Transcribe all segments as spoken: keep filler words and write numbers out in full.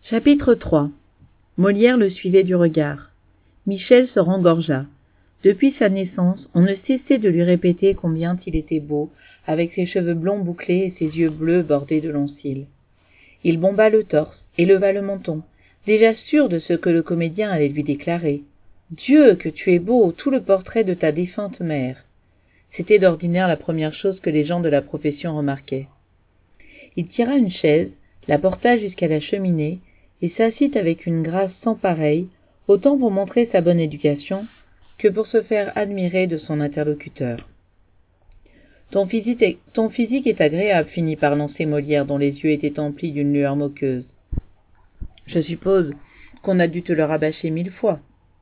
Chapitre trois. Molière le suivait du regard. Michel se rengorgea. Depuis sa naissance, on ne cessait de lui répéter combien il était beau, avec ses cheveux blonds bouclés et ses yeux bleus bordés de longs cils. Il bomba le torse, éleva le menton, déjà sûr de ce que le comédien allait lui déclarer. « Dieu, que tu es beau, tout le portrait de ta défunte mère !» C'était d'ordinaire la première chose que les gens de la profession remarquaient. Il tira une chaise, la porta jusqu'à la cheminée, et s'assit avec une grâce sans pareille, autant pour montrer sa bonne éducation, que pour se faire admirer de son interlocuteur. « Ton physique est, ton physique est agréable, finit par lancer Molière, dont les yeux étaient emplis d'une lueur moqueuse. Je suppose qu'on a dû te le rabâcher mille fois. »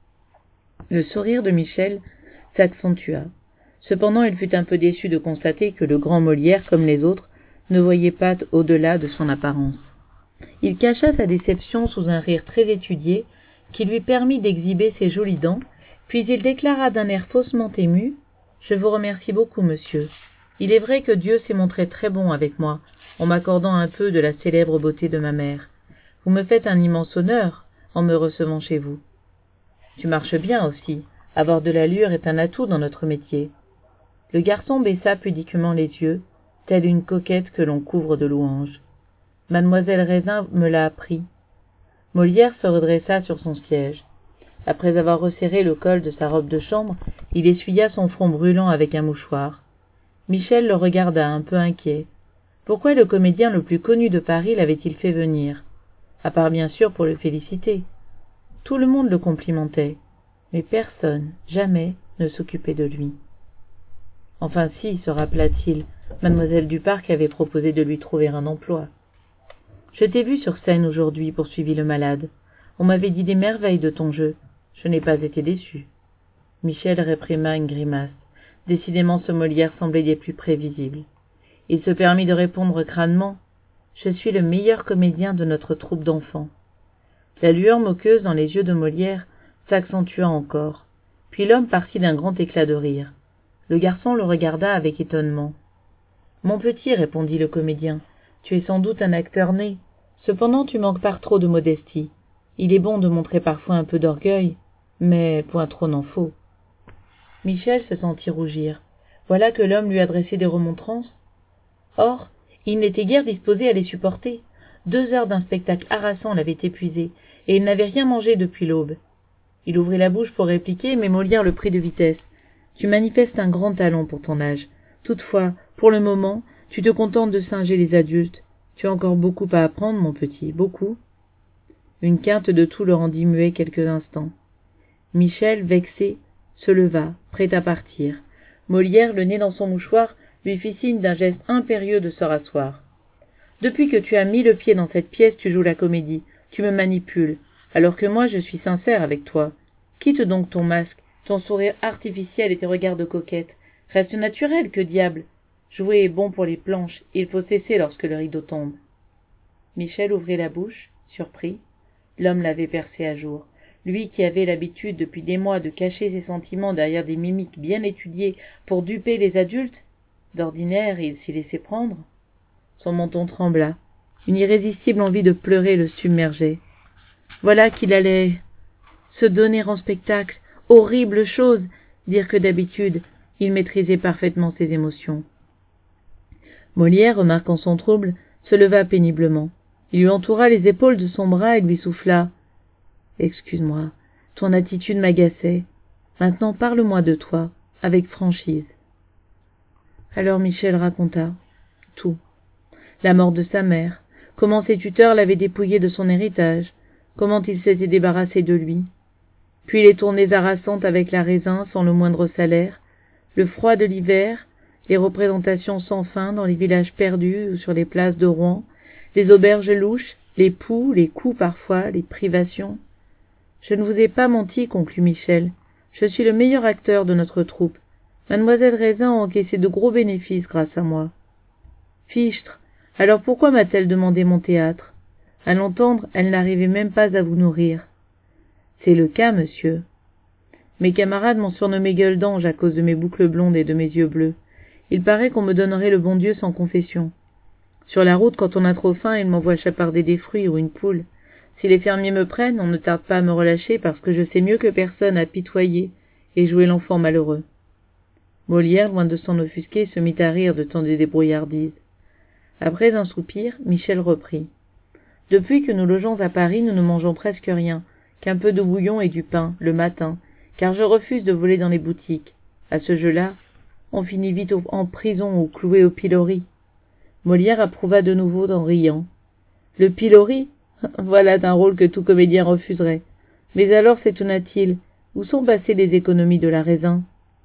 Le sourire de Michel s'accentua. Cependant, il fut un peu déçu de constater que le grand Molière, comme les autres, ne voyait pas au-delà de son apparence. Il cacha sa déception sous un rire très étudié, qui lui permit d'exhiber ses jolies dents, puis il déclara d'un air faussement ému : « Je vous remercie beaucoup, monsieur. Il est vrai que Dieu s'est montré très bon avec moi, en m'accordant un peu de la célèbre beauté de ma mère. Vous me faites un immense honneur en me recevant chez vous. Tu marches bien aussi. Avoir de l'allure est un atout dans notre métier. » Le garçon baissa pudiquement les yeux, telle une coquette que l'on couvre de louanges. « Mademoiselle Raisin me l'a appris. » Molière se redressa sur son siège. Après avoir resserré le col de sa robe de chambre, il essuya son front brûlant avec un mouchoir. Michel le regarda un peu inquiet. Pourquoi le comédien le plus connu de Paris l'avait-il fait venir? À part bien sûr pour le féliciter. Tout le monde le complimentait, mais personne, jamais, ne s'occupait de lui. Enfin si, se rappela-t-il, mademoiselle Duparc avait proposé de lui trouver un emploi. « Je t'ai vu sur scène aujourd'hui, poursuivit le malade. On m'avait dit des merveilles de ton jeu. Je n'ai pas été déçu. » Michel réprima une grimace. Décidément, ce Molière semblait des plus prévisibles. Il se permit de répondre crânement : « Je suis le meilleur comédien de notre troupe d'enfants. » La lueur moqueuse dans les yeux de Molière s'accentua encore. Puis l'homme partit d'un grand éclat de rire. Le garçon le regarda avec étonnement. « Mon petit, répondit le comédien, tu es sans doute un acteur né. Cependant, tu manques par trop de modestie. Il est bon de montrer parfois un peu d'orgueil, mais point trop n'en faut. » Michel se sentit rougir. Voilà que l'homme lui adressait des remontrances. Or, il n'était guère disposé à les supporter. Deux heures d'un spectacle harassant l'avaient épuisé, et il n'avait rien mangé depuis l'aube. Il ouvrit la bouche pour répliquer, mais Molière le prit de vitesse. « Tu manifestes un grand talent pour ton âge. Toutefois, pour le moment, tu te contentes de singer les adultes. Tu as encore beaucoup à apprendre, mon petit, beaucoup. » Une quinte de toux le rendit muet quelques instants. Michel, vexé, se leva, prêt à partir. Molière, le nez dans son mouchoir, lui fit signe d'un geste impérieux de se rasseoir. « Depuis que tu as mis le pied dans cette pièce, tu joues la comédie, tu me manipules, alors que moi je suis sincère avec toi. Quitte donc ton masque, ton sourire artificiel et tes regards de coquette. Reste naturel, que diable! Jouer est bon pour les planches, il faut cesser lorsque le rideau tombe. » Michel ouvrit la bouche, surpris. L'homme l'avait percé à jour. Lui qui avait l'habitude depuis des mois de cacher ses sentiments derrière des mimiques bien étudiées pour duper les adultes, d'ordinaire il s'y laissait prendre. Son menton trembla. Une irrésistible envie de pleurer le submergeait. Voilà qu'il allait se donner en spectacle. Horrible chose, dire que d'habitude, il maîtrisait parfaitement ses émotions. Molière, remarquant son trouble, se leva péniblement. Il lui entoura les épaules de son bras et lui souffla. « Excuse-moi, ton attitude m'agaçait. Maintenant parle-moi de toi, avec franchise. » Alors Michel raconta tout. La mort de sa mère, comment ses tuteurs l'avaient dépouillé de son héritage, comment il s'était débarrassé de lui. Puis les tournées harassantes avec la Raisin sans le moindre salaire, le froid de l'hiver, les représentations sans fin dans les villages perdus ou sur les places de Rouen, les auberges louches, les poux, les coups parfois, les privations. « Je ne vous ai pas menti, conclut Michel. Je suis le meilleur acteur de notre troupe. Mademoiselle Raisin a encaissé de gros bénéfices grâce à moi. » Fichtre, alors pourquoi m'a-t-elle demandé mon théâtre? À l'entendre, elle n'arrivait même pas à vous nourrir. C'est le cas, monsieur. Mes camarades m'ont surnommé gueule d'ange à cause de mes boucles blondes et de mes yeux bleus. Il paraît qu'on me donnerait le bon Dieu sans confession. Sur la route, quand on a trop faim, il m'envoie chaparder des fruits ou une poule. Si les fermiers me prennent, on ne tarde pas à me relâcher parce que je sais mieux que personne apitoyer et jouer l'enfant malheureux. » Molière, loin de s'en offusquer, se mit à rire de tant de débrouillardises. Après un soupir, Michel reprit. « Depuis que nous logeons à Paris, nous ne mangeons presque rien, qu'un peu de bouillon et du pain, le matin, car je refuse de voler dans les boutiques. À ce jeu-là, on finit vite au, en prison ou cloué au pilori. » Molière approuva de nouveau en riant. « Le pilori ? Voilà un rôle que tout comédien refuserait. Mais alors, s'étonna-t-il, où sont passées les économies de la raisin ?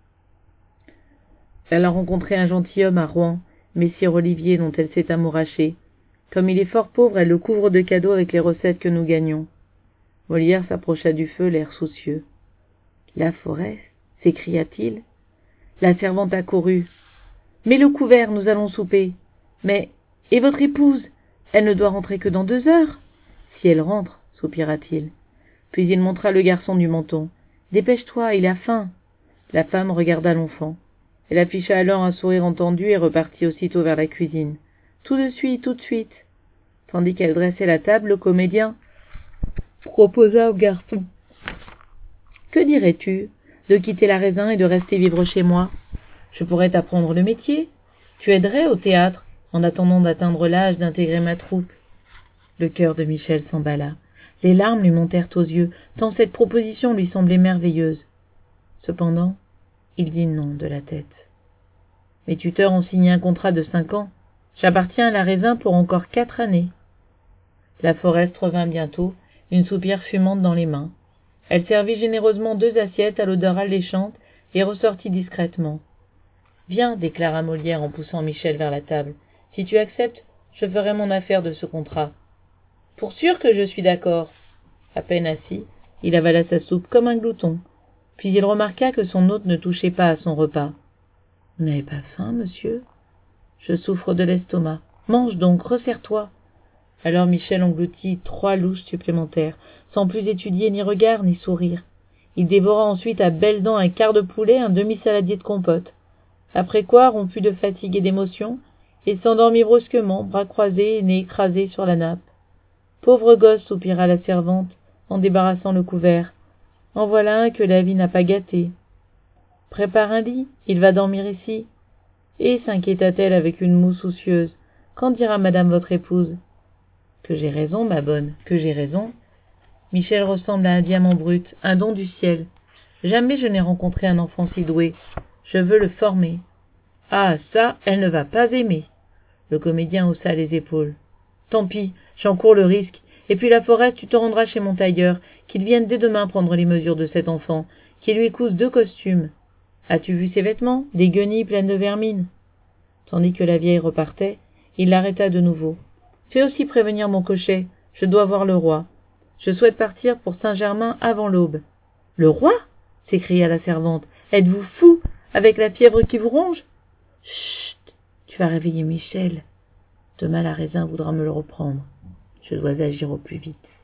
Elle a rencontré un gentilhomme à Rouen, messire Olivier, dont elle s'est amourachée. Comme il est fort pauvre, elle le couvre de cadeaux avec les recettes que nous gagnons. » Molière s'approcha du feu, l'air soucieux. « La Forest » s'écria-t-il. La servante accourut. « Mets le couvert, nous allons souper. »« Mais, et votre épouse ? Elle ne doit rentrer que dans deux heures. »« Si elle rentre, soupira-t-il. » Puis il montra le garçon du menton. « Dépêche-toi, il a faim. » La femme regarda l'enfant. Elle afficha alors un sourire entendu et repartit aussitôt vers la cuisine. « Tout de suite, tout de suite. » Tandis qu'elle dressait la table, le comédien proposa au garçon. « Que dirais-tu de quitter la raisin et de rester vivre chez moi? Je pourrais t'apprendre le métier. Tu aiderais au théâtre, en attendant d'atteindre l'âge d'intégrer ma troupe. » Le cœur de Michel s'emballa. Les larmes lui montèrent aux yeux, tant cette proposition lui semblait merveilleuse. Cependant, il dit non de la tête. « Mes tuteurs ont signé un contrat de cinq ans. J'appartiens à la raisin pour encore quatre années. » La Forest revint bientôt, une soupière fumante dans les mains. Elle servit généreusement deux assiettes à l'odeur alléchante et ressortit discrètement. « Viens, déclara Molière en poussant Michel vers la table. « Si tu acceptes, je ferai mon affaire de ce contrat. »« Pour sûr que je suis d'accord. » À peine assis, il avala sa soupe comme un glouton. Puis il remarqua que son hôte ne touchait pas à son repas. « Vous n'avez pas faim, monsieur ? » ?»« Je souffre de l'estomac. Mange donc, resserre-toi. » Alors Michel engloutit trois louches supplémentaires, sans plus étudier ni regard ni sourire. Il dévora ensuite à belles dents un quart de poulet, un demi-saladier de compote. Après quoi, rompu de fatigue et d'émotion, il s'endormit brusquement, bras croisés et nez écrasé sur la nappe. « Pauvre gosse, soupira la servante, en débarrassant le couvert. En voilà un que la vie n'a pas gâté. Prépare un lit, il va dormir ici. Et, s'inquiéta-t-elle avec une moue soucieuse, qu'en dira madame votre épouse? Que j'ai raison, ma bonne, que j'ai raison. Michel ressemble à un diamant brut, un don du ciel. Jamais je n'ai rencontré un enfant si doué. Je veux le former. Ah, ça, elle ne va pas aimer. Le comédien haussa les épaules. Tant pis, j'en cours le risque. Et puis la Forest, tu te rendras chez mon tailleur, qu'il vienne dès demain prendre les mesures de cet enfant, qu'il lui couse deux costumes. As-tu vu ses vêtements, des guenilles pleines de vermine? Tandis que la vieille repartait, il l'arrêta de nouveau. Fais aussi prévenir mon cocher, je dois voir le roi. Je souhaite partir pour Saint-Germain avant l'aube. Le roi? S'écria la servante. Êtes-vous fou, avec la fièvre qui vous ronge? Chut, tu vas réveiller Michel. Demain la raisin voudra me le reprendre. Je dois agir au plus vite.